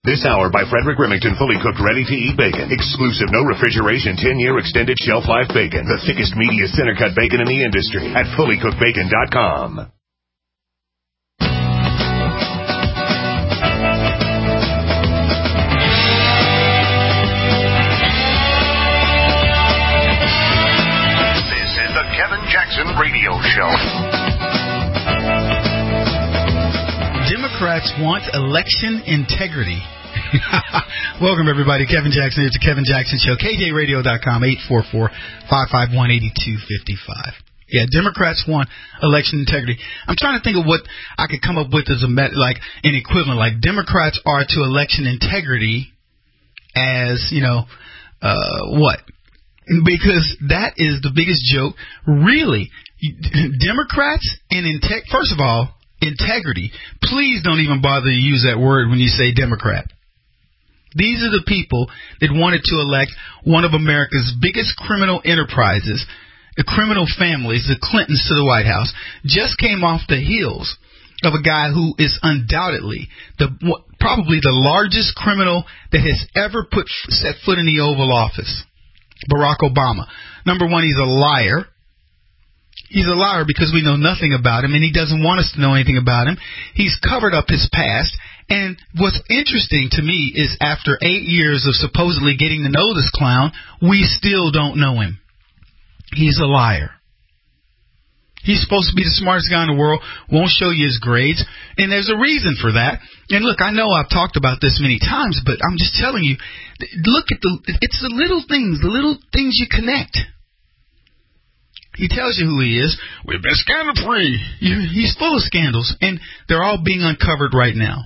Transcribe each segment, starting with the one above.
This hour by Frederick Remington, fully cooked, ready-to-eat bacon. Exclusive, no refrigeration, 10-year extended shelf life bacon. The thickest, meatiest, center-cut bacon in the industry at fullycookedbacon.com. This is the Kevin Jackson Radio Show. Democrats want election integrity. Welcome, everybody. Kevin Jackson. It's the Kevin Jackson Show. KJRadio.com, 844-551-8255. Yeah, Democrats want election integrity. I'm trying to think of what I could come up with as an equivalent. Like, Democrats are to election integrity as, what? Because that is the biggest joke. Really, Democrats and first of all, integrity. Please don't even bother to use that word when you say Democrat. These are the people that wanted to elect one of America's biggest criminal enterprises, the criminal families, the Clintons, to the White House. Just came off the heels of a guy who is undoubtedly probably the largest criminal that has ever set foot in the Oval Office, Barack Obama. Number one, he's a liar. He's a liar because we know nothing about him, and he doesn't want us to know anything about him. He's covered up his past. And what's interesting to me is after 8 years of supposedly getting to know this clown, we still don't know him. He's a liar. He's supposed to be the smartest guy in the world, won't show you his grades, and there's a reason for that. And look, I know I've talked about this many times, but I'm just telling you, look at it's the little things you connect. He tells you who he is. We've been scandal-free. He's full of scandals, and they're all being uncovered right now.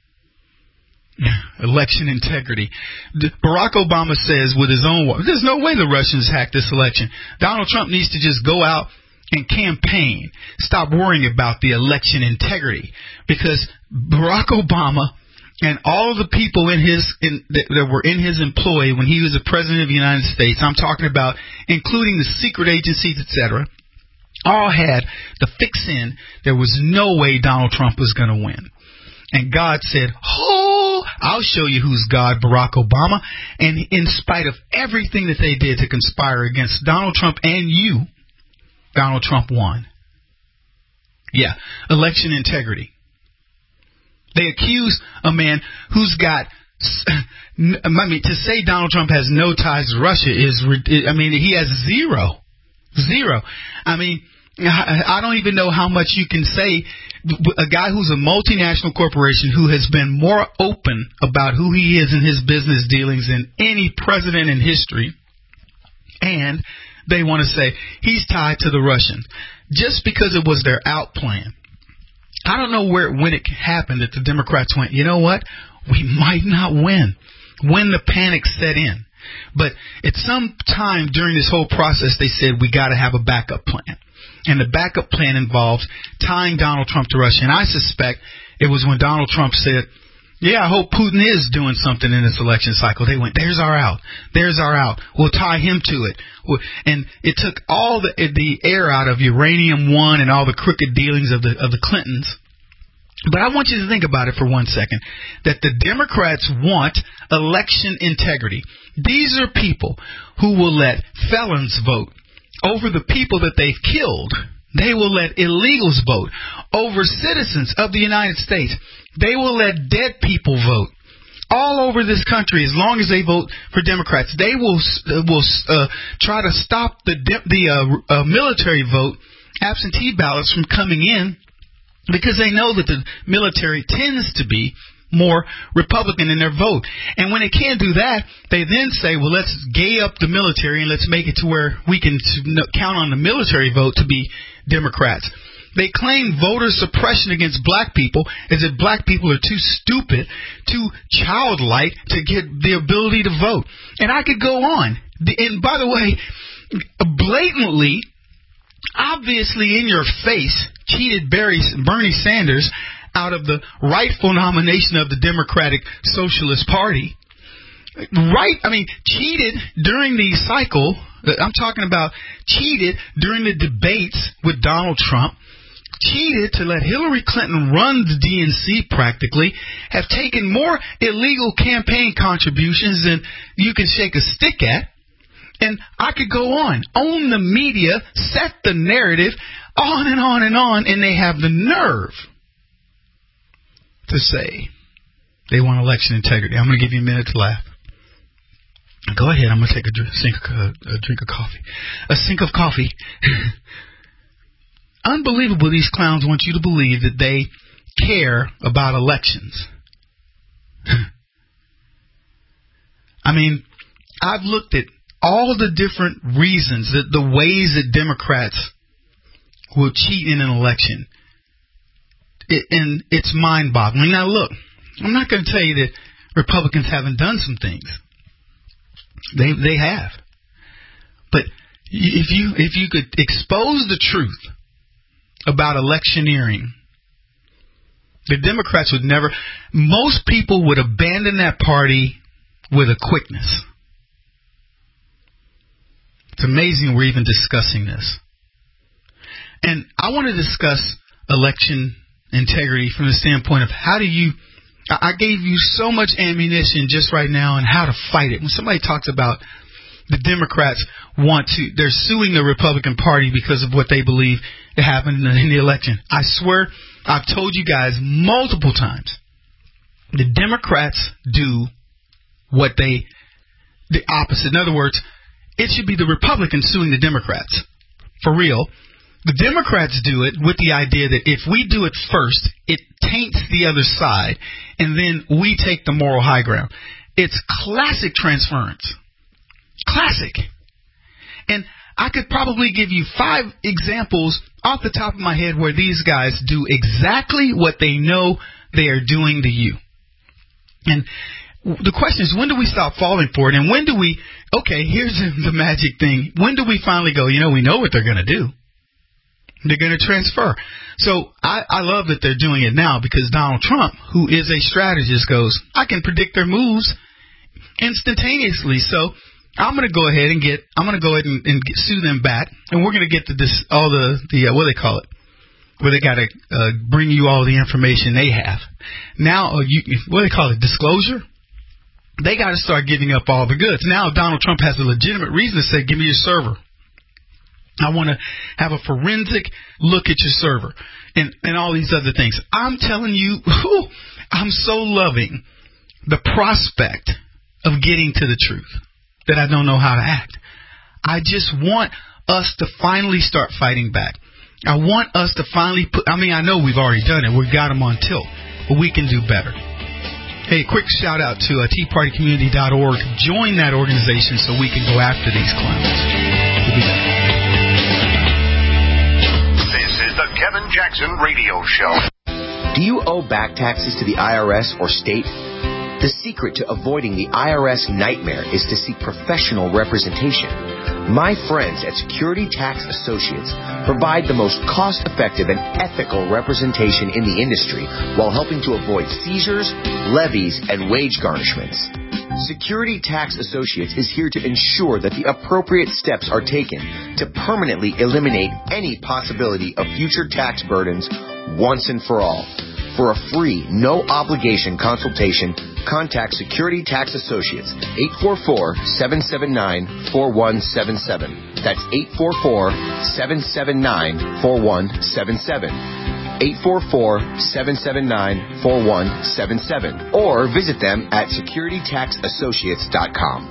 Election integrity. Barack Obama says with his own words, there's no way the Russians hacked this election. Donald Trump needs to just go out and campaign. Stop worrying about the election integrity. Because Barack Obama and all the people that were in his employ when he was the president of the United States, I'm talking about including the secret agencies, etc., all had the fix in there was no way Donald Trump was going to win. And God said, I'll show you who's God, Barack Obama. And in spite of everything that they did to conspire against Donald Trump and you, Donald Trump won. Yeah, election integrity. They accuse a man who's got, to say Donald Trump has no ties to Russia he has zero. I don't even know how much you can say. A guy who's a multinational corporation who has been more open about who he is in his business dealings than any president in history, and they want to say he's tied to the Russians just because it was their out plan. I don't know when it happened that the Democrats went, you know what, we might not win, when the panic set in. But at some time during this whole process, they said we got to have a backup plan. And the backup plan involves tying Donald Trump to Russia. And I suspect it was when Donald Trump said, yeah, I hope Putin is doing something in this election cycle. They went, there's our out. We'll tie him to it. And it took all the air out of Uranium One and all the crooked dealings of the Clintons. But I want you to think about it for 1 second, that the Democrats want election integrity. These are people who will let felons vote over the people that they've killed. They will let illegals vote over citizens of the United States. They will let dead people vote all over this country as long as they vote for Democrats. They will try to stop the military vote, absentee ballots, from coming in because they know that the military tends to be more Republican in their vote. And when they can't do that, they then say, well, let's gay up the military and let's make it to where we can count on the military vote to be Democrats. They claim voter suppression against black people as if black people are too stupid, too childlike to get the ability to vote. And I could go on. And by the way, blatantly, obviously in your face, cheated Bernie Sanders out of the rightful nomination of the Democratic Socialist Party. Cheated during the cycle. I'm talking about cheated during the debates with Donald Trump. cheated to let Hillary Clinton run the DNC practically, have taken more illegal campaign contributions than you can shake a stick at. And I could go on. Own the media, set the narrative, on and on and on, and they have the nerve to say they want election integrity. I'm going to give you a minute to laugh. Go ahead. I'm going to take a drink of coffee. A sink of coffee. Unbelievable these clowns want you to believe that they care about elections. I mean, I've looked at all the different reasons, the ways that Democrats will cheat in an election. And it's mind-boggling. Now, look, I'm not going to tell you that Republicans haven't done some things. They have. But if you could expose the truth about electioneering, the Democrats would never, most people would abandon that party with a quickness. It's amazing we're even discussing this. And I want to discuss election integrity from the standpoint of how do you, I gave you so much ammunition just right now on how to fight it. When somebody talks about the Democrats they're suing the Republican Party because of what they believe happened in the election. I swear, I've told you guys multiple times, the Democrats do the opposite. In other words, it should be the Republicans suing the Democrats. For real. The Democrats do it with the idea that if we do it first, it taints the other side, and then we take the moral high ground. It's classic transference. Classic. And I could probably give you 5 examples off the top of my head where these guys do exactly what they know they are doing to you. And the question is, when do we stop falling for it? And when do we, okay, here's the magic thing. When do we finally go, we know what they're going to do. They're going to transfer. So I love that they're doing it now because Donald Trump, who is a strategist, goes, I can predict their moves instantaneously. So I'm going to go ahead and sue them back, and we're going to get what do they call it? Where they got to bring you all the information they have. Now, what do they call it? Disclosure? They got to start giving up all the goods. Now Donald Trump has a legitimate reason to say, give me your server. I want to have a forensic look at your server and all these other things. I'm telling you, I'm so loving the prospect of getting to the truth that I don't know how to act. I just want us to finally start fighting back. I want us to finally I know we've already done it. We've got them on tilt, but we can do better. Hey, quick shout out to TeaPartyCommunity.org. Join that organization so we can go after these clowns. We'll be back. The Kevin Jackson Radio Show. Do you owe back taxes to the IRS or state? The secret to avoiding the IRS nightmare is to seek professional representation. My friends at Security Tax Associates provide the most cost-effective and ethical representation in the industry while helping to avoid seizures, levies, and wage garnishments. Security Tax Associates is here to ensure that the appropriate steps are taken to permanently eliminate any possibility of future tax burdens once and for all. For a free, no-obligation consultation, contact Security Tax Associates, 844-779-4177. That's 844-779-4177. 844-779-4177. Or visit them at securitytaxassociates.com.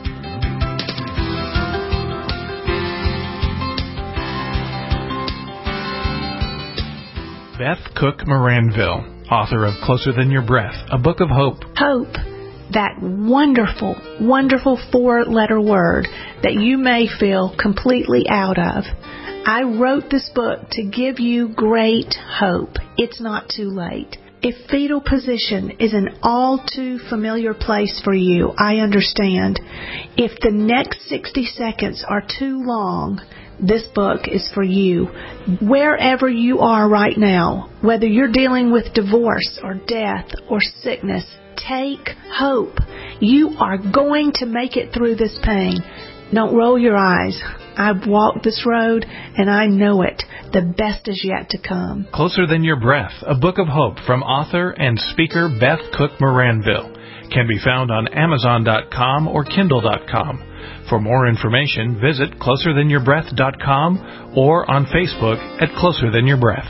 Beth Cook Moranville, author of Closer Than Your Breath, a book of hope. Hope, that wonderful, wonderful 4-letter word that you may feel completely out of. I wrote this book to give you great hope. It's not too late. If fetal position is an all too familiar place for you, I understand. If the next 60 seconds are too long, this book is for you. Wherever you are right now, whether you're dealing with divorce or death or sickness, take hope. You are going to make it through this pain. Don't roll your eyes. I've walked this road, and I know it. The best is yet to come. Closer Than Your Breath, a book of hope from author and speaker Beth Cook Moranville, can be found on Amazon.com or Kindle.com. For more information, visit closerthanyourBreath.com or on Facebook at Closer Than Your Breath.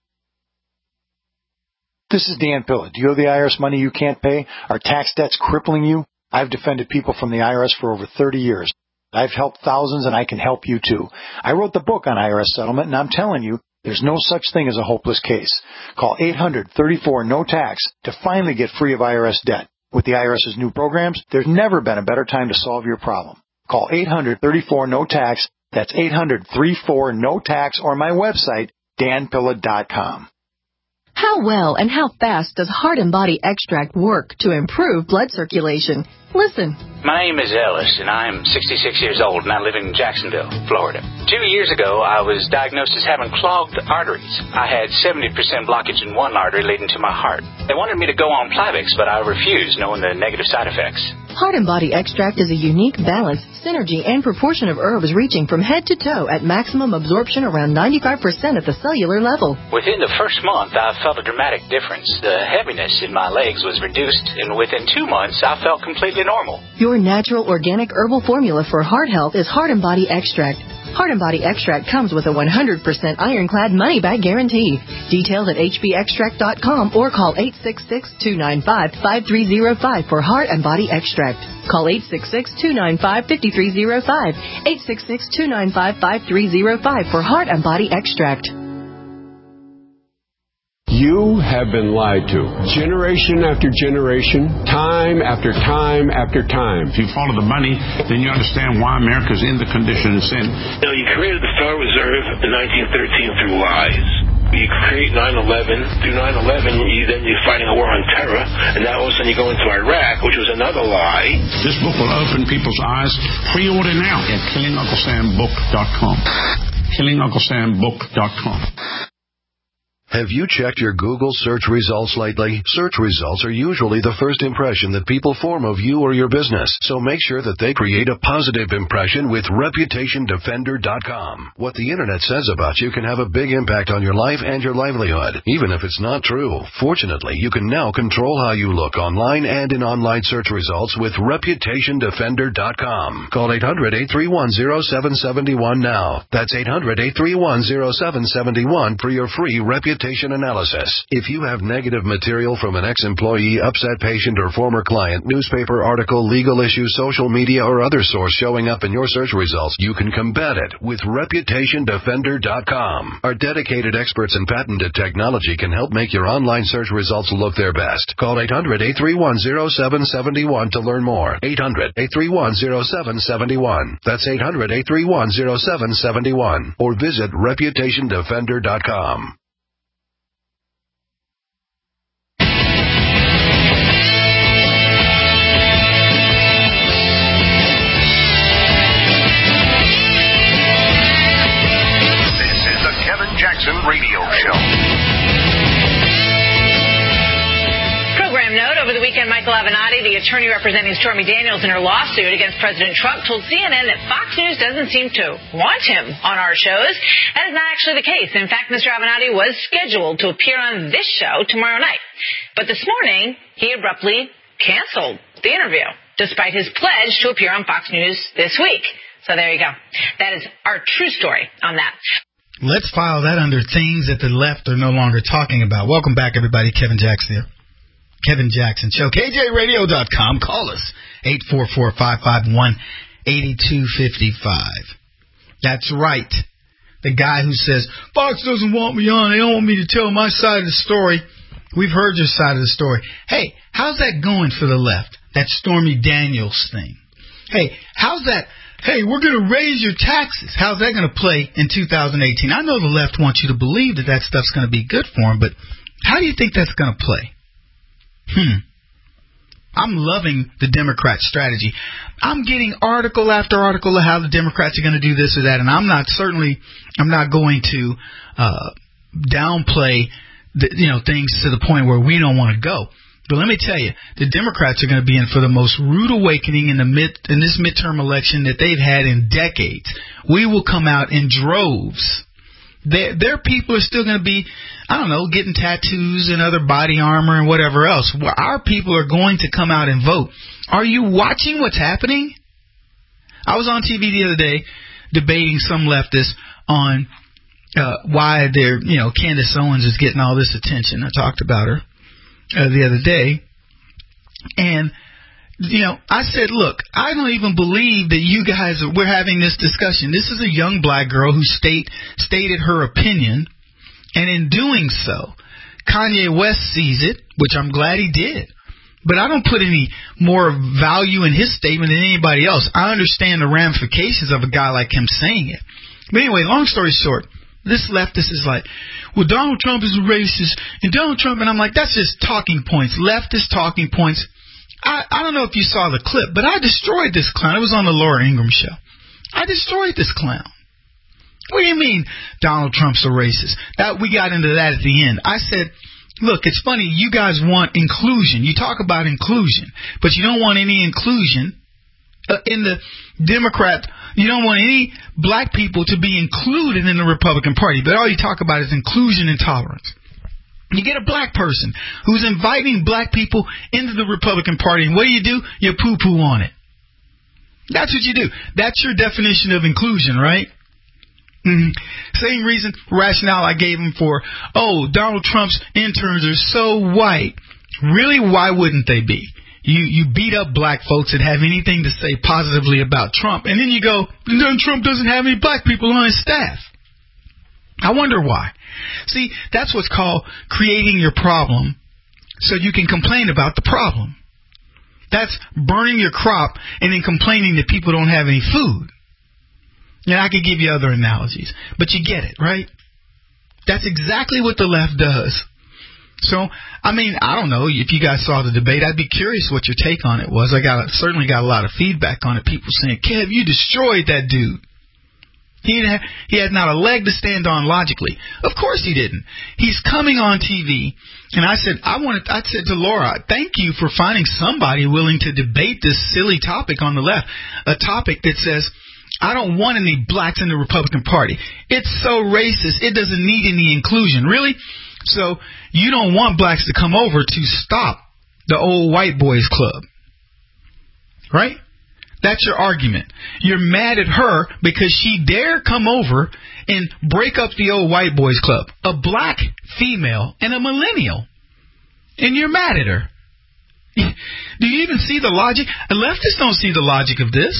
This is Dan Pilla. Do you owe the IRS money you can't pay? Are tax debts crippling you? I've defended people from the IRS for over 30 years. I've helped thousands, and I can help you too. I wrote the book on IRS settlement, and I'm telling you, there's no such thing as a hopeless case. Call 800-34-NO-TAX to finally get free of IRS debt. With the IRS's new programs, there's never been a better time to solve your problem. Call 800-34-NO-TAX. That's 800-34-NO-TAX, or my website, danpilla.com. How well and how fast does Heart and Body Extract work to improve blood circulation? Listen. My name is Ellis, and I'm 66 years old, and I live in Jacksonville, Florida. 2 years ago, I was diagnosed as having clogged arteries. I had 70% blockage in one artery leading to my heart. They wanted me to go on Plavix, but I refused, knowing the negative side effects. Heart and Body Extract is a unique balance, synergy, and proportion of herbs reaching from head to toe at maximum absorption around 95% at the cellular level. Within the first month, I felt a dramatic difference. The heaviness in my legs was reduced, and within 2 months, I felt completely normal. Your natural organic herbal formula for heart health is Heart and Body Extract. Heart and Body Extract comes with a 100% ironclad money-back guarantee. Details at hbextract.com or call 866-295-5305 for Heart and Body Extract. Call 866-295-5305. 866-295-5305 for Heart and Body Extract. You have been lied to. Generation after generation, time after time after time. If you follow the money, then you understand why America's in the condition it's in. You created the Federal Reserve in 1913 through lies. You create 9/11. Through 9/11, you're fighting a war on terror, and now all of a sudden you go into Iraq, which was another lie. This book will open people's eyes. Pre-order now at KillingUncleSamBook.com. KillingUncleSamBook.com. Have you checked your Google search results lately? Search results are usually the first impression that people form of you or your business, so make sure that they create a positive impression with ReputationDefender.com. What the Internet says about you can have a big impact on your life and your livelihood, even if it's not true. Fortunately, you can now control how you look online and in online search results with ReputationDefender.com. Call 800-831-0771 now. That's 800-831-0771 for your free reputation analysis. If you have negative material from an ex-employee, upset patient, or former client, newspaper article, legal issue, social media, or other source showing up in your search results, you can combat it with ReputationDefender.com. Our dedicated experts in patented technology can help make your online search results look their best. Call 800-831-0771 to learn more. 800-831-0771. That's 800-831-0771. Or visit ReputationDefender.com. Jackson Radio Show. Program note, over the weekend, Michael Avenatti, the attorney representing Stormy Daniels in her lawsuit against President Trump, told CNN that Fox News doesn't seem to want him on our shows. That is not actually the case. In fact, Mr. Avenatti was scheduled to appear on this show tomorrow night. But this morning, he abruptly canceled the interview, despite his pledge to appear on Fox News this week. So there you go. That is our true story on that. Let's file that under things that the left are no longer talking about. Welcome back, everybody. Kevin Jackson here. Kevin Jackson Show. KJRadio.com. Call us. 844-551-8255. That's right. The guy who says, Fox doesn't want me on. They don't want me to tell my side of the story. We've heard your side of the story. Hey, how's that going for the left? That Stormy Daniels thing. Hey, how's that? Hey, we're going to raise your taxes. How's that going to play in 2018? I know the left wants you to believe that that stuff's going to be good for them, but how do you think that's going to play? I'm loving the Democrat strategy. I'm getting article after article of how the Democrats are going to do this or that, and I'm not going to downplay things to the point where we don't want to go. But let me tell you, the Democrats are going to be in for the most rude awakening in this midterm election that they've had in decades. We will come out in droves. Their people are still going to be, I don't know, getting tattoos and other body armor and whatever else. Well, our people are going to come out and vote. Are you watching what's happening? I was on TV the other day debating some leftists on why Candace Owens is getting all this attention. I talked about her the other day. And, I said, look, I don't even believe that we're having this discussion. This is a young black girl who stated her opinion. And in doing so, Kanye West sees it, which I'm glad he did. But I don't put any more value in his statement than anybody else. I understand the ramifications of a guy like him saying it. But anyway, long story short, this leftist is like, well, Donald Trump is a racist, and Donald Trump, and I'm like, that's just talking points, leftist talking points. I don't know if you saw the clip, but I destroyed this clown. It was on the Laura Ingraham show. I destroyed this clown. What do you mean Donald Trump's a racist? We got into that at the end. I said, look, it's funny, you guys want inclusion. You talk about inclusion, but you don't want any inclusion in the Democrat. You don't want any black people to be included in the Republican Party, but all you talk about is inclusion and tolerance. You get a black person who's inviting black people into the Republican Party, and what do? You poo-poo on it. That's what you do. That's your definition of inclusion, right? Mm-hmm. Same reason, rationale I gave him for, Donald Trump's interns are so white. Really, why wouldn't they be? You beat up black folks that have anything to say positively about Trump, and then you go, Trump doesn't have any black people on his staff. I wonder why. See, that's what's called creating your problem so you can complain about the problem. That's burning your crop and then complaining that people don't have any food. And I could give you other analogies, but you get it, right? That's exactly what the left does. So, I don't know if you guys saw the debate. I'd be curious what your take on it was. I certainly got a lot of feedback on it. People saying, Kev, you destroyed that dude. He had not a leg to stand on logically. Of course he didn't. He's coming on TV, and I said to Laura, thank you for finding somebody willing to debate this silly topic on the left, a topic that says, I don't want any blacks in the Republican Party. It's so racist. It doesn't need any inclusion. Really? So you don't want blacks to come over to stop the old white boys club. Right? That's your argument. You're mad at her because she dare come over and break up the old white boys club. A black female and a millennial. And you're mad at her. Do you even see the logic? And leftists don't see the logic of this.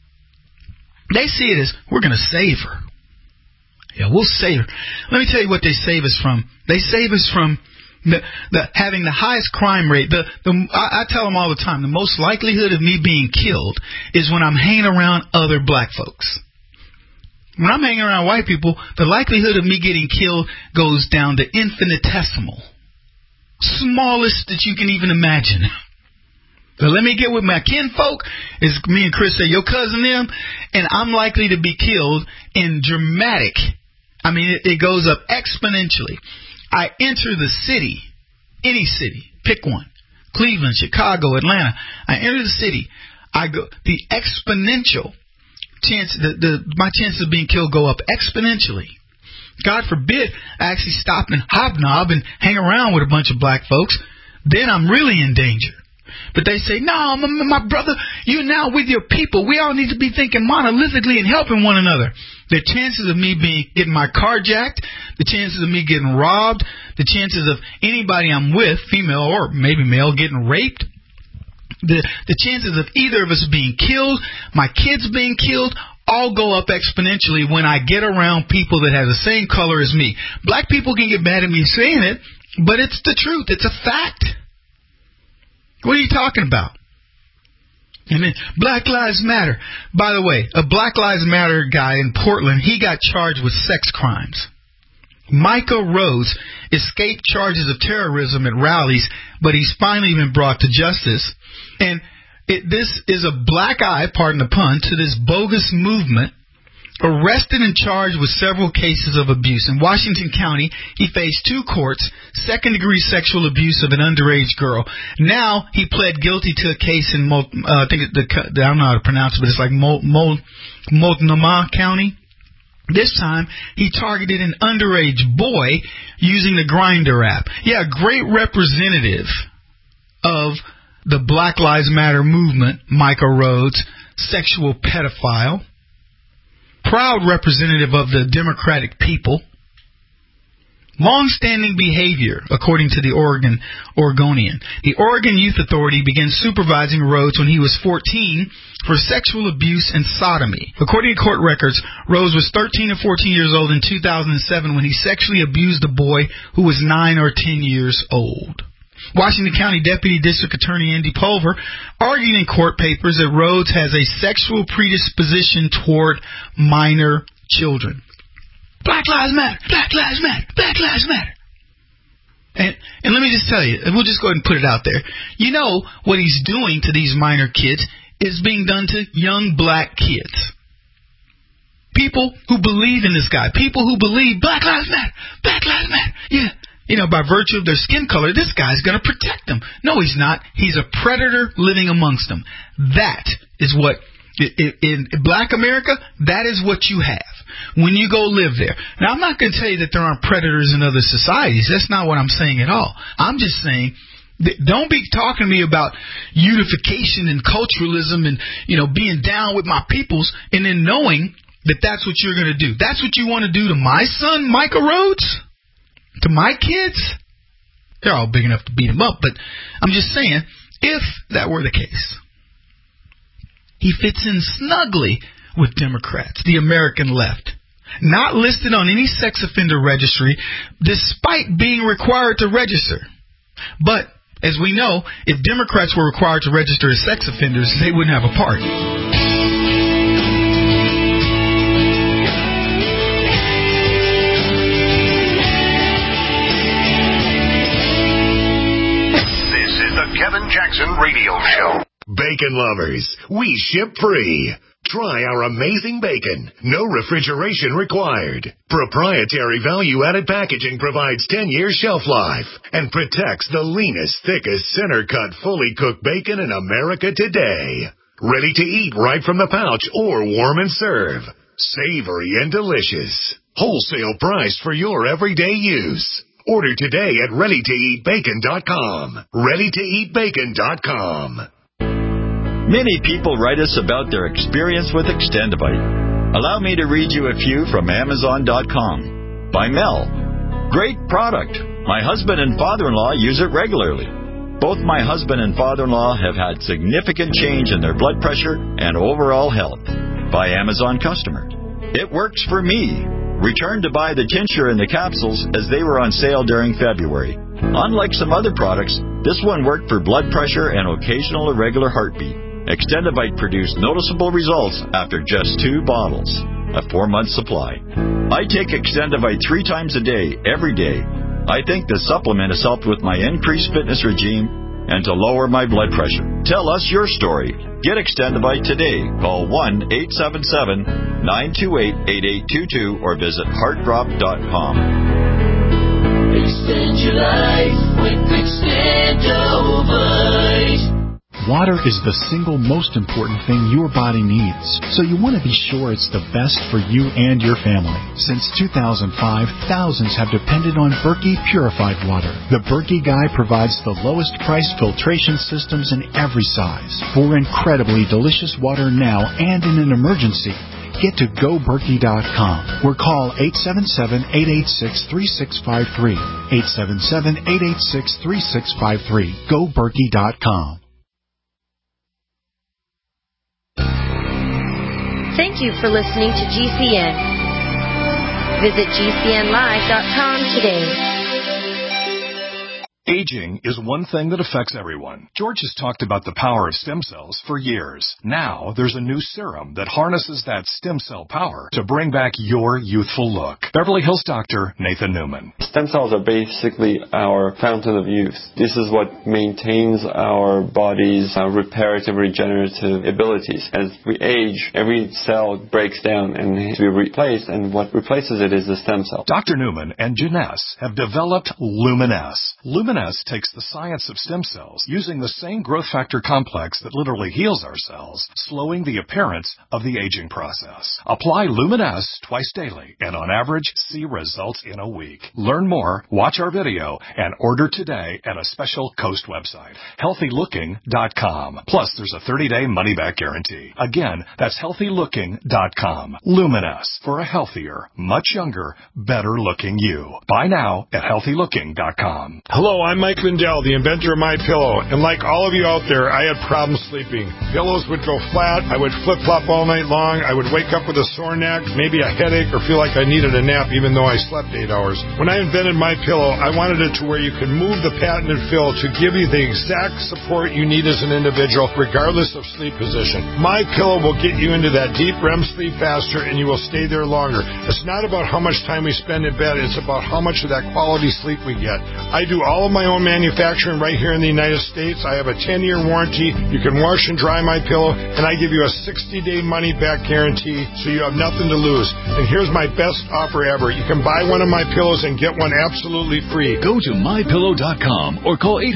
They see it as, we're going to save her. Yeah, we'll save her. Let me tell you what they save us from. They save us from having the highest crime rate. I tell them all the time, the most likelihood of me being killed is when I'm hanging around other black folks. When I'm hanging around white people, the likelihood of me getting killed goes down to infinitesimal. Smallest that you can even imagine. But let me get with my kinfolk, as me and Chris say, your cousin them, and I'm likely to be killed in dramatic. It goes up exponentially. I enter the city, any city, pick one, Cleveland, Chicago, Atlanta. I enter the city. The exponential chance, my chances of being killed go up exponentially. God forbid I actually stop and hobnob and hang around with a bunch of black folks. Then I'm really in danger. But they say, no, my brother, you're now with your people. We all need to be thinking monolithically and helping one another. The chances of me getting my car jacked, the chances of me getting robbed, the chances of anybody I'm with, female or maybe male, getting raped, the chances of either of us being killed, my kids being killed, all go up exponentially when I get around people that have the same color as me. Black people can get mad at me saying it, but it's the truth. It's a fact. What are you talking about? And then Black Lives Matter. By the way, a Black Lives Matter guy in Portland, he got charged with sex crimes. Micah Rhodes escaped charges of terrorism at rallies, but he's finally been brought to justice. And this is a black eye, pardon the pun, to this bogus movement arrested and charged with several cases of abuse. In Washington County, he faced 2 courts, second-degree sexual abuse of an underage girl. Now he pled guilty to a case in, I don't know how to pronounce it, but it's like Multnomah County. This time, he targeted an underage boy using the Grindr app. Yeah, a great representative of the Black Lives Matter movement, Michael Rhodes, sexual pedophile. Proud representative of the Democratic people. Long-standing behavior, according to the Oregonian. The Oregon Youth Authority began supervising Rhodes when he was 14 for sexual abuse and sodomy. According to court records, Rhodes was 13 or 14 years old in 2007 when he sexually abused a boy who was 9 or 10 years old. Washington County Deputy District Attorney Andy Pulver argued in court papers that Rhodes has a sexual predisposition toward minor children. Black Lives Matter, Black Lives Matter, Black Lives Matter. And let me just tell you, we'll just go ahead and put it out there. You know what he's doing to these minor kids is being done to young black kids. People who believe in this guy, people who believe Black Lives Matter, Black Lives Matter, yeah. You know, by virtue of their skin color, this guy's going to protect them. No, he's not. He's a predator living amongst them. That is what, in Black America, that is what you have when you go live there. Now, I'm not going to tell you that there aren't predators in other societies. That's not what I'm saying at all. I'm just saying, don't be talking to me about unification and culturalism and, you know, being down with my peoples and then knowing that that's what you're going to do. That's what you want to do to my son, Michael Rhodes? To my kids? They're all big enough to beat him up, but I'm just saying, if that were the case, he fits in snugly with Democrats, the American left. Not listed on any sex offender registry, despite being required to register. But, as we know, if Democrats were required to register as sex offenders, they wouldn't have a party. Kevin Jackson Radio Show. Bacon lovers, we ship free. Try our amazing bacon. No refrigeration required. Proprietary value-added packaging provides 10-year shelf life and protects the leanest, thickest, center-cut, fully cooked bacon in America today. Ready to eat right from the pouch or warm and serve. Savory and delicious. Wholesale price for your everyday use. Order today at ReadyToEatBacon.com. ReadyToEatBacon.com. Many people write us about their experience with Extendivite. Allow me to read you a few from Amazon.com. By Mel. Great product. My husband and father-in-law use it regularly. Both my husband and father-in-law have had significant change in their blood pressure and overall health. By Amazon customer. It works for me. Returned to buy the tincture and the capsules as they were on sale during February. Unlike some other products, this one worked for blood pressure and occasional irregular heartbeat. Extendivite produced noticeable results after just 2 bottles. A 4-month supply. I take Extendivite 3 times a day, every day. I think the supplement has helped with my increased fitness regime and to lower my blood pressure. Tell us your story. Get Extendivite today. Call 1-877-928-8822 or visit heartdrop.com. Extend your life with Extendivite. Water is the single most important thing your body needs, so you want to be sure it's the best for you and your family. Since 2005, thousands have depended on Berkey purified water. The Berkey Guy provides the lowest price filtration systems in every size for incredibly delicious water now and in an emergency. Get to GoBerkey.com or call 877-886-3653. 877-886-3653. GoBerkey.com. Thank you for listening to GCN. Visit GCNlive.com today. Aging is one thing that affects everyone. George has talked about the power of stem cells for years. Now, there's a new serum that harnesses that stem cell power to bring back your youthful look. Beverly Hills doctor Nathan Newman. Stem cells are basically our fountain of youth. This is what maintains our body's reparative, regenerative abilities. As we age, every cell breaks down and needs to be replaced, and what replaces it is the stem cell. Dr. Newman and Janess have developed Luminesce. Luminesce takes the science of stem cells, using the same growth factor complex that literally heals our cells, slowing the appearance of the aging process. Apply Luminesce twice daily, and on average, see results in a week. Learn more, watch our video, and order today at a special Coast website, healthylooking.com. Plus, there's a 30-day money-back guarantee. Again, that's healthylooking.com. Luminesce, for a healthier, much younger, better-looking you. Buy now at healthylooking.com. Hello, I'm Mike Lindell, the inventor of MyPillow, and like all of you out there, I had problems sleeping. Pillows would go flat, I would flip-flop all night long, I would wake up with a sore neck, maybe a headache, or feel like I needed a nap even though I slept 8 hours. When I invented MyPillow, I wanted it to where you could move the patented fill to give you the exact support you need as an individual, regardless of sleep position. MyPillow will get you into that deep REM sleep faster, and you will stay there longer. It's not about how much time we spend in bed, it's about how much of that quality sleep we get. I do all of my own manufacturing right here in the United States. I have a 10-year warranty. You can wash and dry my pillow, and I give you a 60-day money-back guarantee, so you have nothing to lose. And here's my best offer ever. You can buy one of my pillows and get one absolutely free. Go to MyPillow.com or call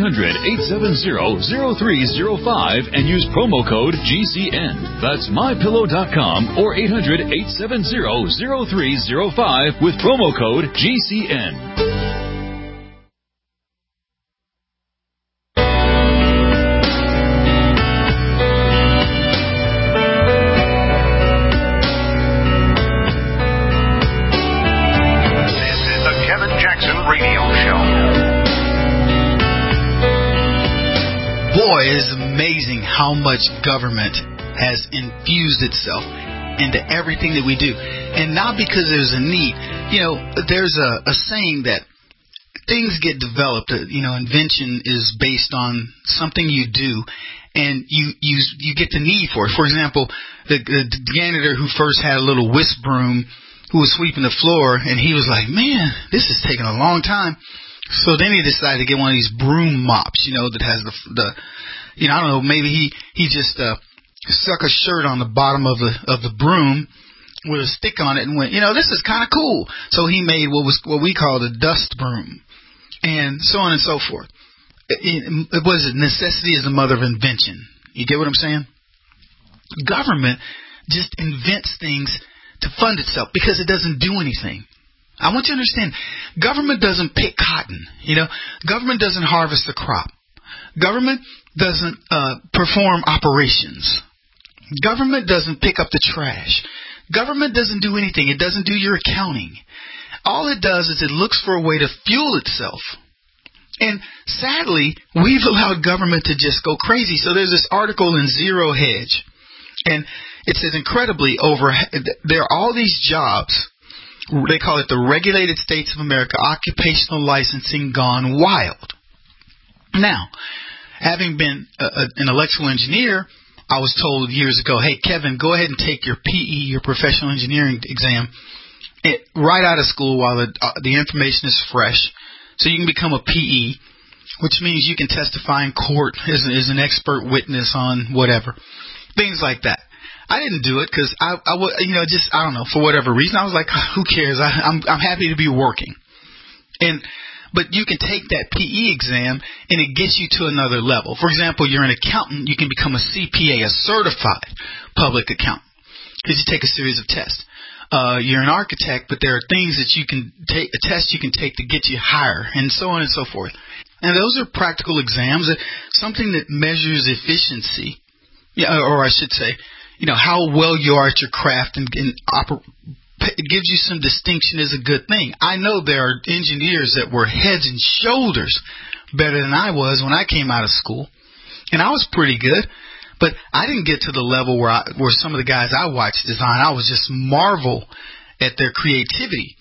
800-870-0305 and use promo code GCN. That's MyPillow.com or 800-870-0305 with promo code GCN. Boy, it is amazing how much government has infused itself into everything that we do. And not because there's a need. You know, there's a saying that things get developed. You know, invention is based on something you do, and you get the need for it. For example, the janitor who first had a little whisk broom who was sweeping the floor, and he was like, man, this is taking a long time. So then he decided to get one of these broom mops, you know, that has the you know, I don't know, maybe he just stuck a shirt on the bottom of the broom with a stick on it and went, you know, this is kind of cool. So he made what we call the dust broom, and so on and so forth. It was necessity is the mother of invention. You get what I'm saying? Government just invents things to fund itself because it doesn't do anything. I want you to understand, government doesn't pick cotton. You know, government doesn't harvest the crop. Government doesn't perform operations. Government doesn't pick up the trash. Government doesn't do anything. It doesn't do your accounting. All it does is it looks for a way to fuel itself. And sadly, we've allowed government to just go crazy. So there's this article in Zero Hedge, and it says incredibly there are all these jobs. They call it the Regulated States of America Occupational Licensing Gone Wild. Now, having been an electrical engineer, I was told years ago, hey, Kevin, go ahead and take your PE, your professional engineering exam, right out of school while the information is fresh, so you can become a PE, which means you can testify in court as an expert witness on whatever, things like that. I didn't do it because I don't know, for whatever reason. I was like, who cares? I'm happy to be working. But you can take that PE exam and it gets you to another level. For example, you're an accountant, you can become a CPA, a certified public accountant, because you take a series of tests. You're an architect, but there are things that you can take, a test you can take to get you higher, and so on and so forth. And those are practical exams, something that measures efficiency, or I should say, you know, how well you are at your craft and it gives you some distinction is a good thing. I know there are engineers that were heads and shoulders better than I was when I came out of school, and I was pretty good, but I didn't get to the level where some of the guys I watched design. I was just marvel at their creativity.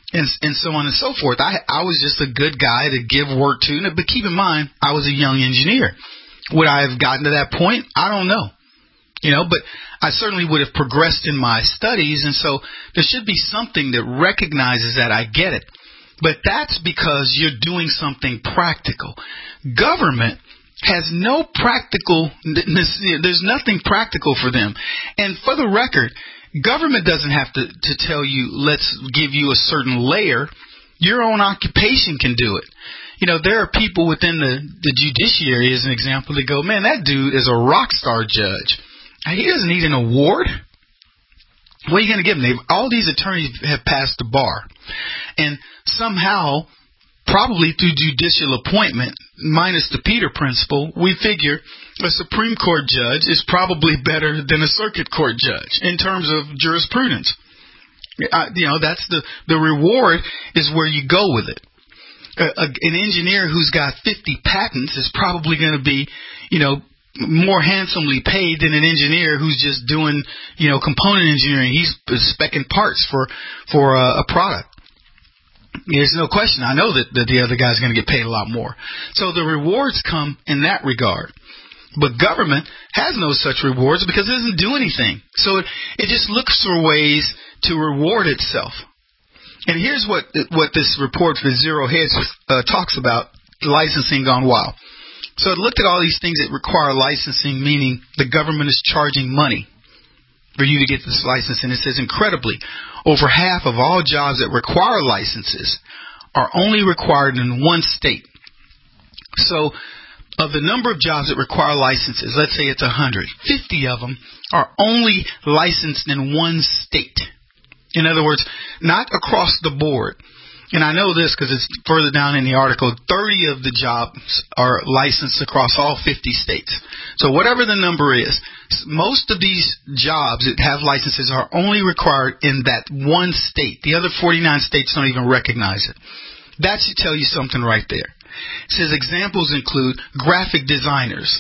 and so on and so forth. I was just a good guy to give work to, but keep in mind, I was a young engineer. Would I have gotten to that point? I don't know. But I certainly would have progressed in my studies, and so there should be something that recognizes that I get it. But that's because you're doing something practical. Government has no practical, there's nothing practical for them. And for the record, government doesn't have to tell you, let's give you a certain layer. Your own occupation can do it. There are people within the judiciary, as an example, that go, man, that dude is a rock star judge. He doesn't need an award. What are you going to give him? All these attorneys have passed the bar. And somehow, probably through judicial appointment, minus the Peter Principle, we figure a Supreme Court judge is probably better than a circuit court judge in terms of jurisprudence. That's the reward is where you go with it. An engineer who's got 50 patents is probably going to be, more handsomely paid than an engineer who's just doing, component engineering. He's speccing parts for a product. There's no question. I know that the other guy's going to get paid a lot more. So the rewards come in that regard. But government has no such rewards because it doesn't do anything. So it just looks for ways to reward itself. And here's what this report for Zero Hedge talks about, licensing gone wild. So it looked at all these things that require licensing, meaning the government is charging money for you to get this license. And it says, incredibly, over half of all jobs that require licenses are only required in one state. So of the number of jobs that require licenses, let's say it's 100, 50 of them are only licensed in one state. In other words, not across the board. And I know this because it's further down in the article. 30 of the jobs are licensed across all 50 states. So whatever the number is, most of these jobs that have licenses are only required in that one state. The other 49 states don't even recognize it. That should tell you something right there. It says examples include graphic designers.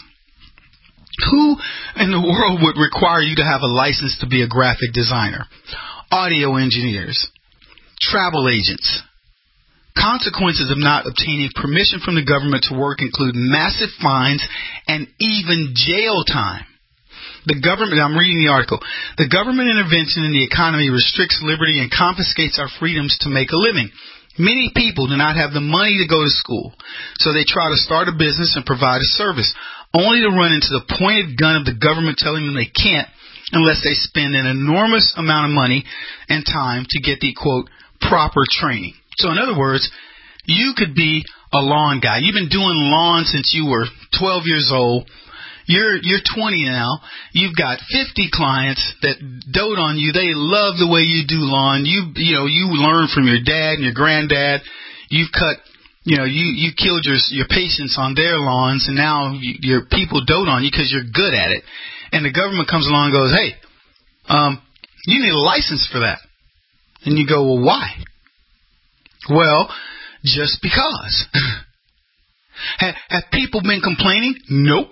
Who in the world would require you to have a license to be a graphic designer? Audio engineers, travel agents. Consequences of not obtaining permission from the government to work include massive fines and even jail time. The government, I'm reading the article, the government intervention in the economy restricts liberty and confiscates our freedoms to make a living. Many people do not have the money to go to school, so they try to start a business and provide a service, only to run into the pointed gun of the government telling them they can't unless they spend an enormous amount of money and time to get the, quote, proper training. So in other words, you could be a lawn guy. You've been doing lawn since you were 12 years old. You're 20 now. You've got 50 clients that dote on you. They love the way you do lawn. You learn from your dad and your granddad. You've cut, you killed your patients on their lawns, and now your people dote on you because you're good at it. And the government comes along and goes, hey, you need a license for that. And you go, well, why? Well, just because. Have people been complaining? Nope.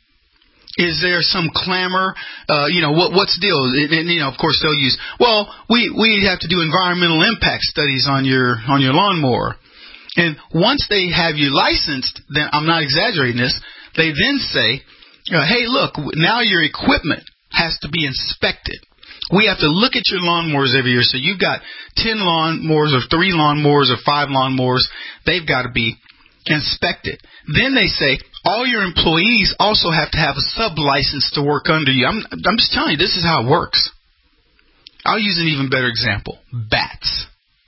Is there some clamor? What's the deal? And, of course, they'll use, well, we have to do environmental impact studies on your lawnmower. And once they have you licensed, then I'm not exaggerating this, they then say, hey, look, now your equipment has to be inspected. We have to look at your lawnmowers every year. So you've got 10 lawnmowers or 3 lawnmowers or 5 lawnmowers. They've got to be inspected. Then they say all your employees also have to have a sub-license to work under you. I'm just telling you, this is how it works. I'll use an even better example. Bats.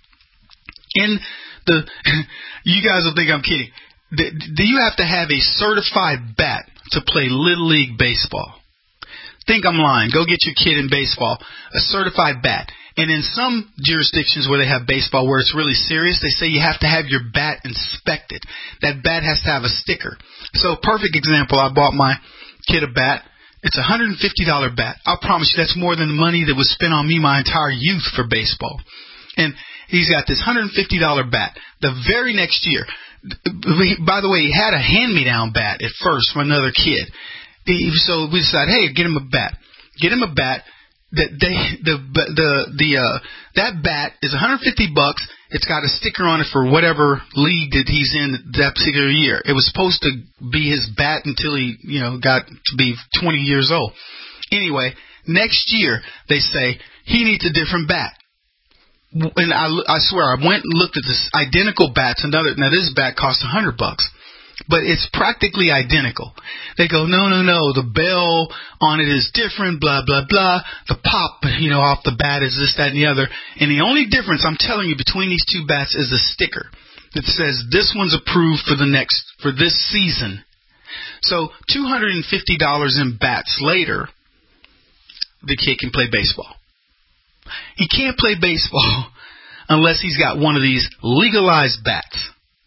You guys will think I'm kidding. Do you have to have a certified bat to play Little League baseball? Think I'm lying. Go get your kid in baseball, a certified bat. And in some jurisdictions where they have baseball where it's really serious, they say you have to have your bat inspected. That bat has to have a sticker. So perfect example, I bought my kid a bat. It's a $150 bat. I'll promise you that's more than the money that was spent on me my entire youth for baseball. And he's got this $150 bat. The very next year, by the way, he had a hand-me-down bat at first from another kid. So we decided, hey, get him a bat. Get him a bat. That bat is $150. It's got a sticker on it for whatever league that he's in that particular year. It was supposed to be his bat until he, got to be 20 years old. Anyway, next year they say he needs a different bat. And I swear, I went and looked at this identical bats. Now this bat costs $100, but it's practically identical. They go, no, the bell on it is different, blah, blah, blah. The pop, off the bat is this, that, and the other. And the only difference, I'm telling you, between these two bats is a sticker that says this one's approved for this season. So $250 in bats later, the kid can play baseball. He can't play baseball unless he's got one of these legalized bats.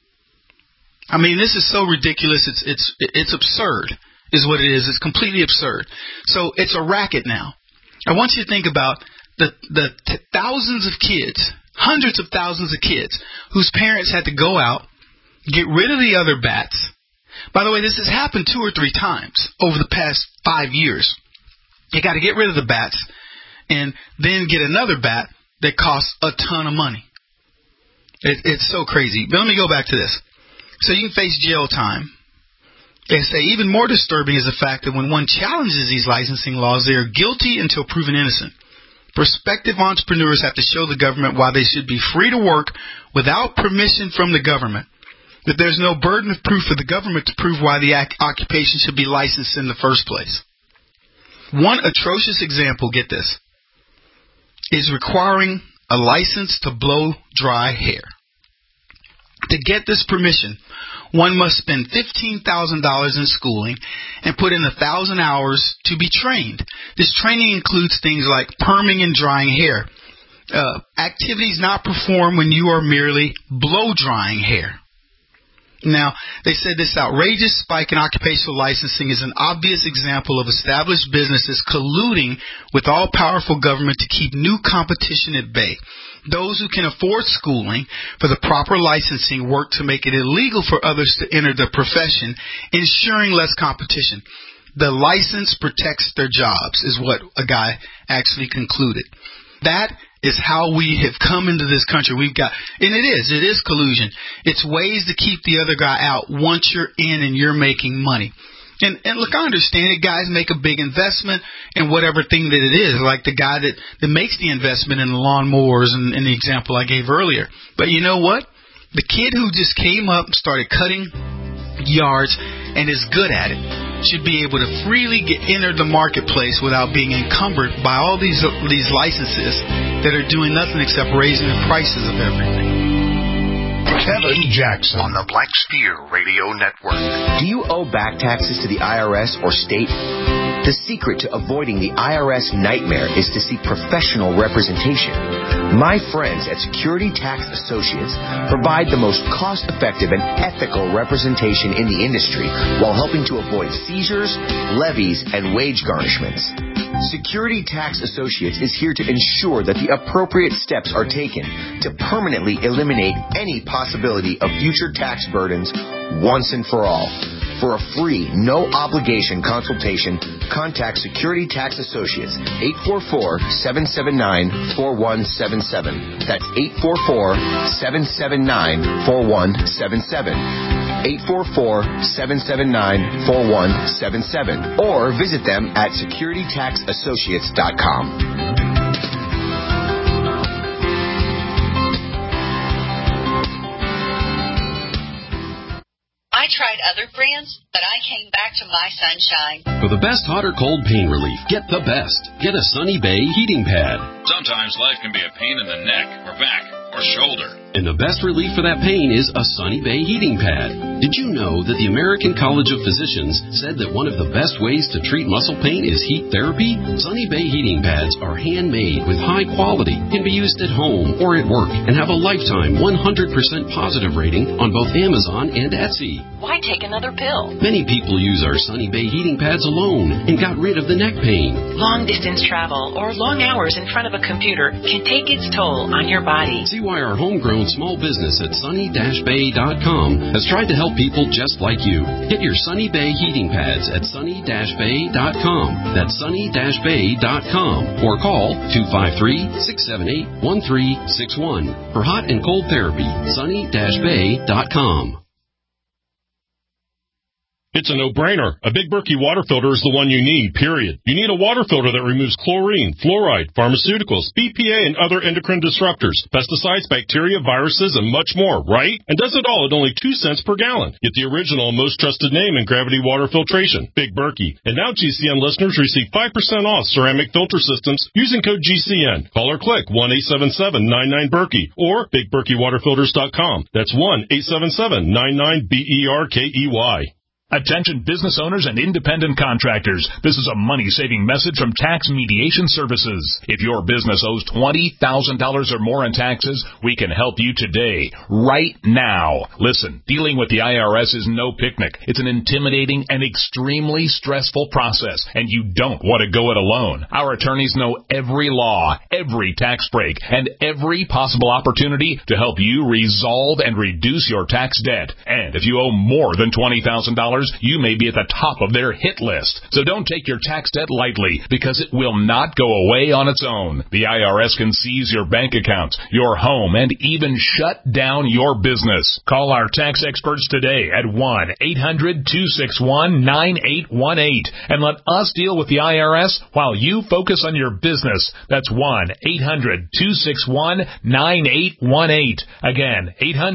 I mean, this is so ridiculous. It's absurd, is what it is. It's completely absurd. So it's a racket now. I want you to think about the thousands of kids, hundreds of thousands of kids whose parents had to go out, get rid of the other bats. By the way, this has happened 2 or 3 times over the past 5 years. You got to get rid of the bats and then get another bat that costs a ton of money. It's so crazy. But let me go back to this. So you can face jail time. They say even more disturbing is the fact that when one challenges these licensing laws, they are guilty until proven innocent. Prospective entrepreneurs have to show the government why they should be free to work without permission from the government. That there's no burden of proof for the government to prove why the occupation should be licensed in the first place. One atrocious example, get this, is requiring a license to blow dry hair. To get this permission, one must spend $15,000 in schooling and put in 1,000 hours to be trained. This training includes things like perming and drying hair, activities not performed when you are merely blow drying hair. Now, they said this outrageous spike in occupational licensing is an obvious example of established businesses colluding with all-powerful government to keep new competition at bay. Those who can afford schooling for the proper licensing work to make it illegal for others to enter the profession, ensuring less competition. The license protects their jobs, is what a guy actually concluded. That is how we have come into this country. And it is collusion. It's ways to keep the other guy out once you're in and you're making money. And look, I understand it. Guys make a big investment in whatever thing that it is, like the guy that makes the investment in the lawnmowers in the example I gave earlier. But you know what? The kid who just came up and started cutting yards and is good at it should be able to freely enter the marketplace without being encumbered by all these licenses that are doing nothing except raising the prices of everything. Kevin Jackson on the Black Spear Radio Network. Do you owe back taxes to the IRS or state? The secret to avoiding the IRS nightmare is to seek professional representation. My friends at Security Tax Associates provide the most cost-effective and ethical representation in the industry while helping to avoid seizures, levies, and wage garnishments. Security Tax Associates is here to ensure that the appropriate steps are taken to permanently eliminate any possibility of future tax burdens once and for all. For a free, no-obligation consultation, contact Security Tax Associates, 844-779-4177. That's 844-779-4177. 844-779-4177. Or visit them at securitytaxassociates.com. I tried other brands, but I came back to my Sunshine. For the best hot or cold pain relief, get the best. Get a Sunny Bay heating pad. Sometimes life can be a pain in the neck or back or shoulder. And the best relief for that pain is a Sunny Bay heating pad. Did you know that the American College of Physicians said that one of the best ways to treat muscle pain is heat therapy? Sunny Bay heating pads are handmade with high quality, can be used at home or at work, and have a lifetime 100% positive rating on both Amazon and Etsy. Why take another pill? Many people use our Sunny Bay heating pads alone and got rid of the neck pain. Long distance travel or long hours in front of a computer can take its toll on your body. See why our homegrown small business at sunny-bay.com has tried to help help people just like you. Get your Sunny Bay heating pads at sunny-bay.com. That's sunny-bay.com. Or call 253-678-1361. For hot and cold therapy, sunny-bay.com. It's a no-brainer. A Big Berkey water filter is the one you need, period. You need a water filter that removes chlorine, fluoride, pharmaceuticals, BPA, and other endocrine disruptors, pesticides, bacteria, viruses, and much more, right? And does it all at only 2 cents per gallon. Get the original and most trusted name in gravity water filtration, Big Berkey. And now GCN listeners receive 5% off ceramic filter systems using code GCN. Call or click 1-877-99-BERKEY or BigBerkeyWaterFilters.com. That's 1-877-99-BERKEY. Attention business owners and independent contractors. This is a money-saving message from Tax Mediation Services. If your business owes $20,000 or more in taxes, we can help you today, right now. Listen, dealing with the IRS is no picnic. It's an intimidating and extremely stressful process, and you don't want to go it alone. Our attorneys know every law, every tax break, and every possible opportunity to help you resolve and reduce your tax debt. And if you owe more than $20,000, you may be at the top of their hit list. So don't take your tax debt lightly, because it will not go away on its own. The IRS can seize your bank accounts, your home, and even shut down your business. Call our tax experts today at 1-800-261-9818 and let us deal with the IRS while you focus on your business. That's 1-800-261-9818. Again,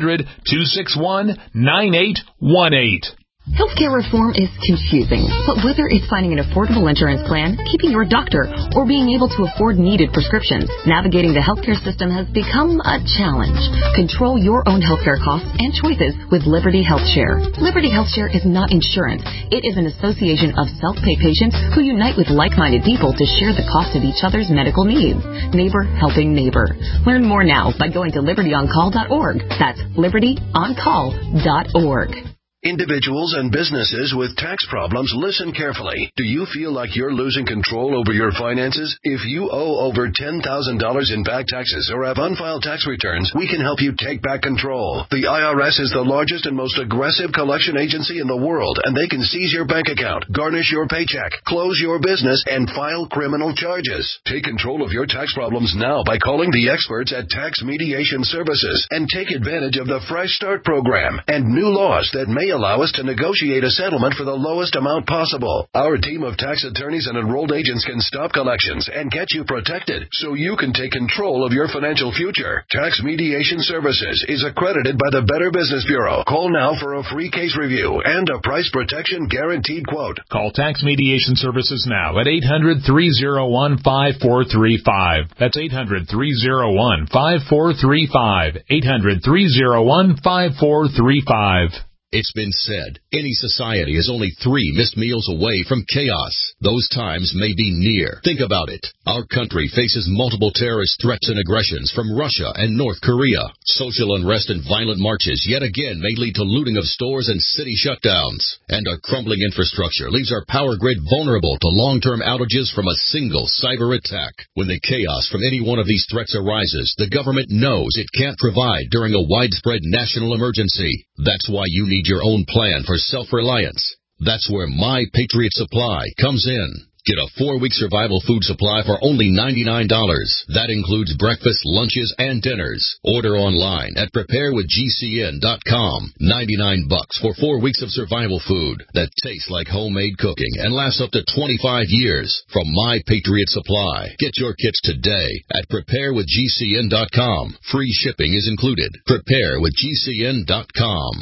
800-261-9818. Healthcare reform is confusing, but whether it's finding an affordable insurance plan, keeping your doctor, or being able to afford needed prescriptions, navigating the healthcare system has become a challenge. Control your own healthcare costs and choices with Liberty HealthShare. Liberty HealthShare is not insurance. It is an association of self-pay patients who unite with like-minded people to share the cost of each other's medical needs. Neighbor helping neighbor. Learn more now by going to libertyoncall.org. That's libertyoncall.org. Individuals and businesses with tax problems, listen carefully. Do you feel like you're losing control over your finances? If you owe over $10,000 in back taxes or have unfiled tax returns, we can help you take back control. The IRS is the largest and most aggressive collection agency in the world, and they can seize your bank account, garnish your paycheck, close your business, and file criminal charges. Take control of your tax problems now by calling the experts at Tax Mediation Services and take advantage of the Fresh Start program and new laws that may allow us to negotiate a settlement for the lowest amount possible. Our team of tax attorneys and enrolled agents can stop collections and get you protected so you can take control of your financial future. Tax Mediation Services is accredited by the Better Business Bureau. Call now for a free case review and a price protection guaranteed quote. Call Tax Mediation Services now at 800-301-5435. That's 800-301-5435. 800-301-5435. It's been said, any society is only 3 missed meals away from chaos. Those times may be near. Think about it. Our country faces multiple terrorist threats and aggressions from Russia and North Korea. Social unrest and violent marches yet again may lead to looting of stores and city shutdowns. And our crumbling infrastructure leaves our power grid vulnerable to long-term outages from a single cyber attack. When the chaos from any one of these threats arises, the government knows it can't provide during a widespread national emergency. That's why you need your own plan for self-reliance. That's where My Patriot Supply comes in. Get a 4-week survival food supply for only $99. That includes breakfast, lunches, and dinners. Order online at preparewithgcn.com. $99 for 4 weeks of survival food that tastes like homemade cooking and lasts up to 25 years from My Patriot Supply. Get your kits today at preparewithgcn.com. Free shipping is included. Preparewithgcn.com.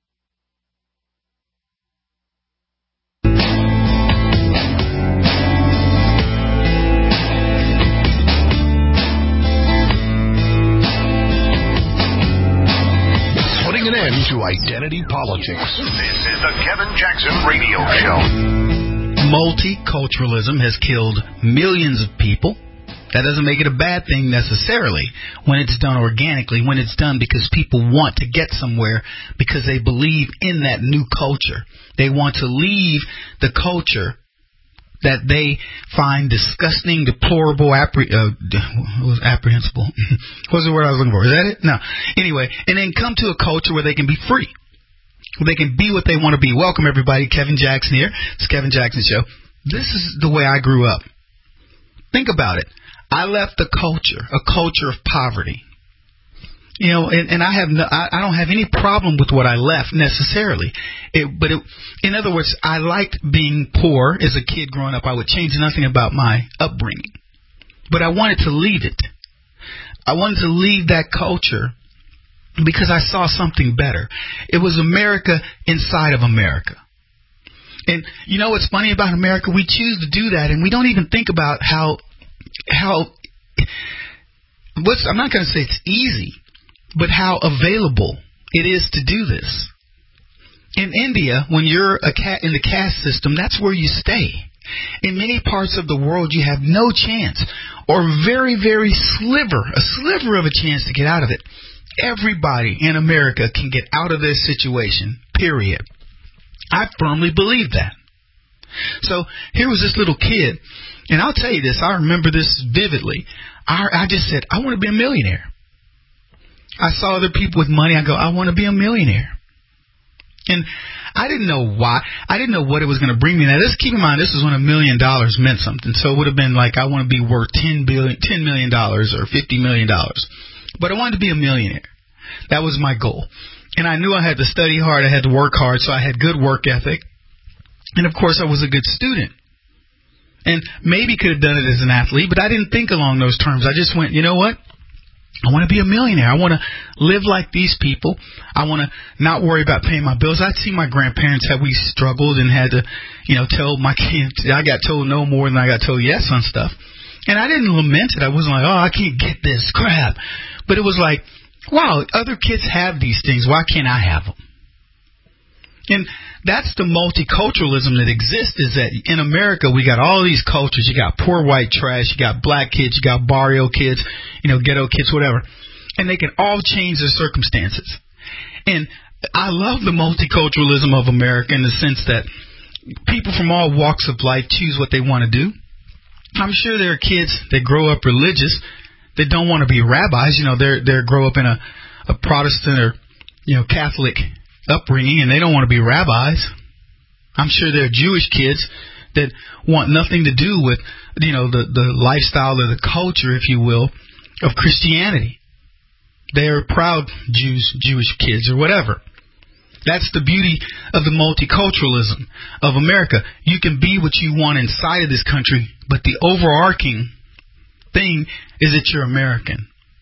An end to identity politics. This is the Kevin Jackson Radio Show. Multiculturalism has killed millions of people. That doesn't make it a bad thing necessarily when it's done organically, when it's done because people want to get somewhere because they believe in that new culture. They want to leave the culture that they find disgusting, deplorable, apprehensible. What's the word I was looking for? Is that it? No. Anyway, and then come to a culture where they can be free. They can be what they want to be. Welcome, everybody. Kevin Jackson here. It's Kevin Jackson Show. This is the way I grew up. Think about it. I left a culture of poverty. You know, and I don't have any problem with what I left necessarily. In other words, I liked being poor as a kid growing up. I would change nothing about my upbringing. But I wanted to leave it. I wanted to leave that culture because I saw something better. It was America inside of America. And you know what's funny about America? We choose to do that, and we don't even think about how I'm not going to say it's easy, but how available it is to do this. In India, when you're in the caste system, that's where you stay. In many parts of the world, you have no chance, or very, very a sliver of a chance to get out of it. Everybody in America can get out of this situation, period. I firmly believe that. So here was this little kid, and I'll tell you this, I remember this vividly. I just said, I want to be a millionaire. I saw other people with money. I go, I want to be a millionaire. And I didn't know why. I didn't know what it was going to bring me. Now, let's keep in mind, this is when $1 million meant something. So it would have been like, I want to be worth $10 million or $50 million. But I wanted to be a millionaire. That was my goal. And I knew I had to study hard. I had to work hard. So I had good work ethic. And, of course, I was a good student. And maybe could have done it as an athlete, but I didn't think along those terms. I just went, you know what? I want to be a millionaire. I want to live like these people. I want to not worry about paying my bills. I'd see my grandparents how we struggled and had to, tell my kids. I got told no more than I got told yes on stuff. And I didn't lament it. I wasn't like, I can't get this crap. But it was like, wow, other kids have these things. Why can't I have them? And that's the multiculturalism that exists, is that in America we got all these cultures. You got poor white trash, you got black kids, you got barrio kids, ghetto kids, whatever. And they can all change their circumstances. And I love the multiculturalism of America in the sense that people from all walks of life choose what they want to do. I'm sure there are kids that grow up religious that don't want to be rabbis. They grow up in a Protestant or, Catholic upbringing, and they don't want to be rabbis. I'm sure there are Jewish kids that want nothing to do with, the lifestyle or the culture, if you will, of Christianity. They are proud Jewish kids or whatever. That's the beauty of the multiculturalism of America. You can be what you want inside of this country, but the overarching thing is that you're American.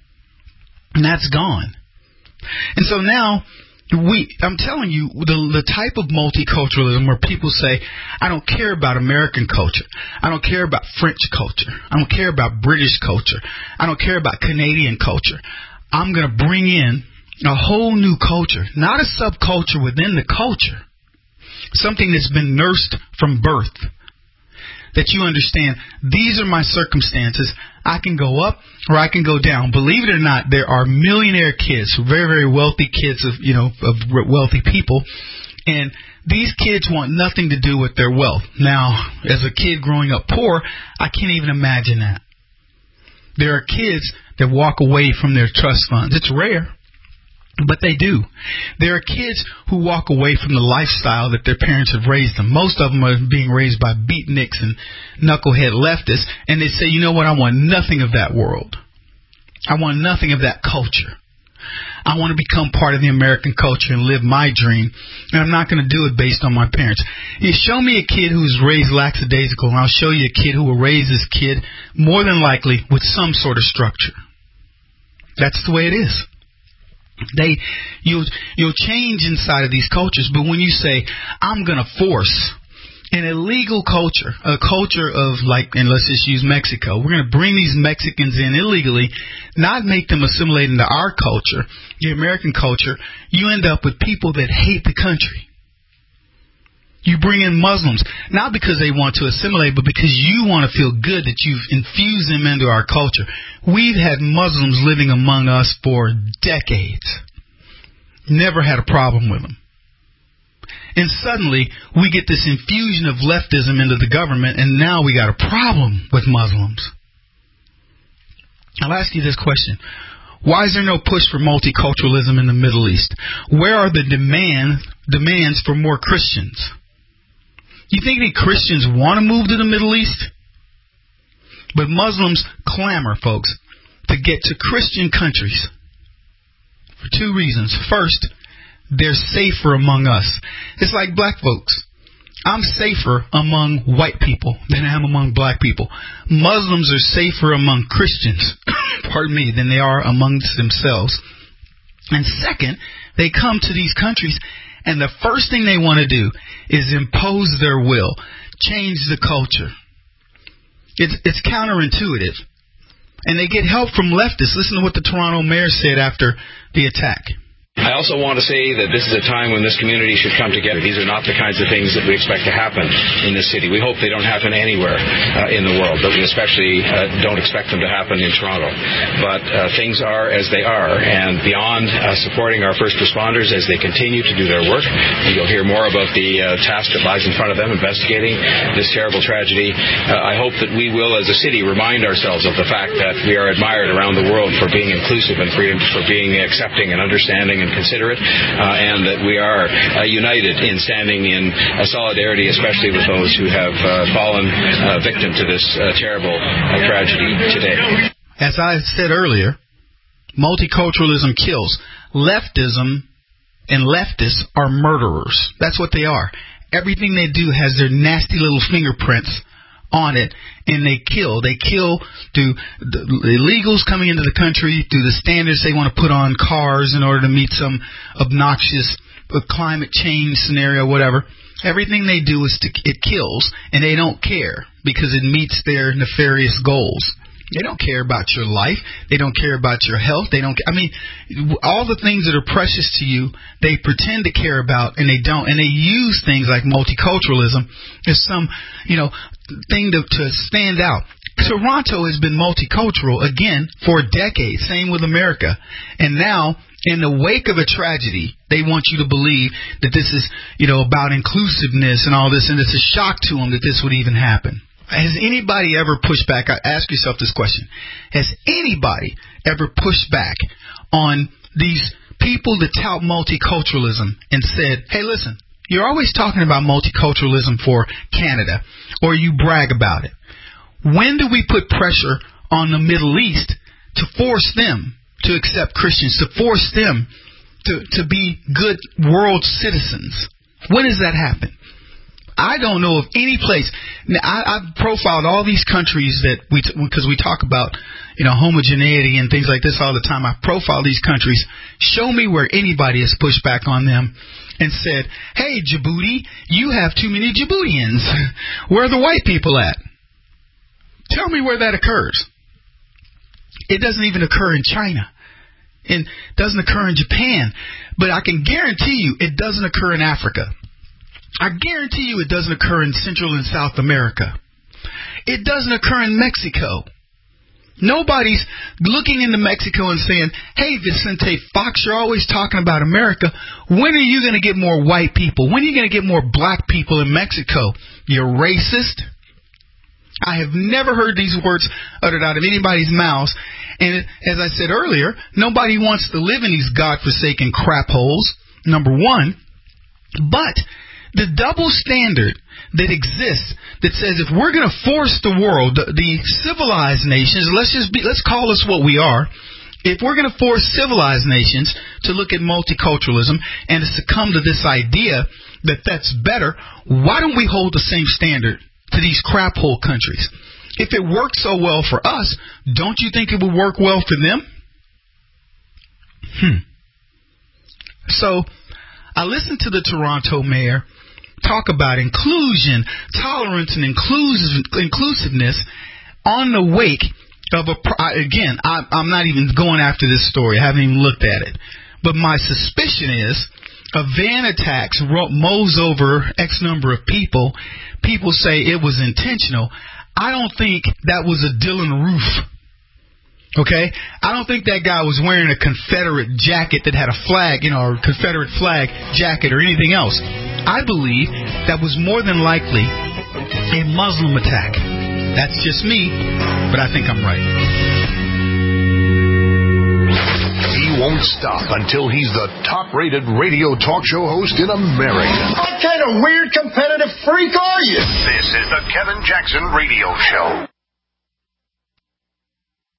And that's gone. And so now, I'm telling you, the type of multiculturalism where people say, I don't care about American culture. I don't care about French culture. I don't care about British culture. I don't care about Canadian culture. I'm going to bring in a whole new culture, not a subculture within the culture, something that's been nursed from birth, that you understand, these are my circumstances. I can go up or I can go down. Believe it or not, there are millionaire kids, very, very wealthy kids of wealthy people, and these kids want nothing to do with their wealth. Now, as a kid growing up poor, I can't even imagine that. There are kids that walk away from their trust funds. It's rare, but they do. There are kids who walk away from the lifestyle that their parents have raised them. Most of them are being raised by beatniks and knucklehead leftists, and they say, you know what, I want nothing of that world. I want nothing of that culture. I want to become part of the American culture and live my dream, and I'm not going to do it based on my parents. You show me a kid who's raised lackadaisical, and I'll show you a kid who will raise this kid more than likely with some sort of structure. That's the way it is. You'll change inside of these cultures, but when you say, I'm going to force an illegal culture, a culture of and let's just use Mexico, we're going to bring these Mexicans in illegally, not make them assimilate into our culture, the American culture, you end up with people that hate the country. You bring in Muslims, not because they want to assimilate, but because you want to feel good that you've infused them into our culture. We've had Muslims living among us for decades. Never had a problem with them. And suddenly, we get this infusion of leftism into the government, and now we got a problem with Muslims. I'll ask you this question. Why is there no push for multiculturalism in the Middle East? Where are the demands for more Christians? You think any Christians want to move to the Middle East? But Muslims clamor, folks, to get to Christian countries for two reasons. First, they're safer among us. It's like black folks. I'm safer among white people than I am among black people. Muslims are safer among Christians, pardon me, than they are amongst themselves. And second, they come to these countries, and the first thing they want to do is impose their will, change the culture. It's counterintuitive. And they get help from leftists. Listen to what the Toronto mayor said after the attack. I also want to say that this is a time when this community should come together. These are not the kinds of things that we expect to happen in this city. We hope they don't happen anywhere in the world, but we especially don't expect them to happen in Toronto. But things are as they are, and beyond supporting our first responders as they continue to do their work, you'll hear more about the task that lies in front of them investigating this terrible tragedy. I hope that we will, as a city, remind ourselves of the fact that we are admired around the world for being inclusive and for being accepting and understanding and considerate, and that we are united in standing in solidarity, especially with those who have fallen victim to this terrible tragedy today. As I said earlier, multiculturalism kills. Leftism and leftists are murderers. That's what they are. Everything they do has their nasty little fingerprints on it, and they kill. They kill through the illegals coming into the country, through the standards they want to put on cars in order to meet some obnoxious climate change scenario, whatever. Everything they do it kills, and they don't care because it meets their nefarious goals. They don't care about your life. They don't care about your health. They don't. I mean, all the things that are precious to you, they pretend to care about, and they don't. And they use things like multiculturalism as some, thing to stand out. Toronto has been multicultural again for decades. Same with America. And now, in the wake of a tragedy, they want you to believe that this is, about inclusiveness and all this, and it's a shock to them that this would even happen. Has anybody ever pushed back? Ask yourself this question. Has anybody ever pushed back on these people that tout multiculturalism and said, hey, listen, you're always talking about multiculturalism for Canada, or you brag about it. When do we put pressure on the Middle East to force them to accept Christians, to force them to be good world citizens? When does that happen? I don't know of any place. Now, I've profiled all these countries that because we talk about, homogeneity and things like this all the time. I profile these countries. Show me where anybody has pushed back on them and said, hey, Djibouti, you have too many Djiboutians. Where are the white people at? Tell me where that occurs. It doesn't even occur in China. It doesn't occur in Japan. But I can guarantee you it doesn't occur in Africa. I guarantee you it doesn't occur in Central and South America. It doesn't occur in Mexico. Nobody's looking into Mexico and saying, hey, Vicente Fox, you're always talking about America. When are you going to get more white people? When are you going to get more black people in Mexico? You're racist. I have never heard these words uttered out of anybody's mouths. And as I said earlier, nobody wants to live in these godforsaken crap holes, number one. But the double standard that exists that says if we're going to force the world, the civilized nations, let's call us what we are. If we're going to force civilized nations to look at multiculturalism and to succumb to this idea that that's better, why don't we hold the same standard to these crap hole countries? If it works so well for us, don't you think it would work well for them? So I listened to the Toronto mayor talk about inclusion, tolerance, and inclusiveness on the wake of I'm not even going after this story. I haven't even looked at it. But my suspicion is a van attacks mows over X number of people. People say it was intentional. I don't think that was a Dylan Roof. Okay? I don't think that guy was wearing a Confederate jacket that had a flag, or a Confederate flag jacket or anything else. I believe that was more than likely a Muslim attack. That's just me, but I think I'm right. won't stop until he's the top-rated radio talk show host in America. What kind of weird competitive freak are you? This is the Kevin Jackson Radio Show.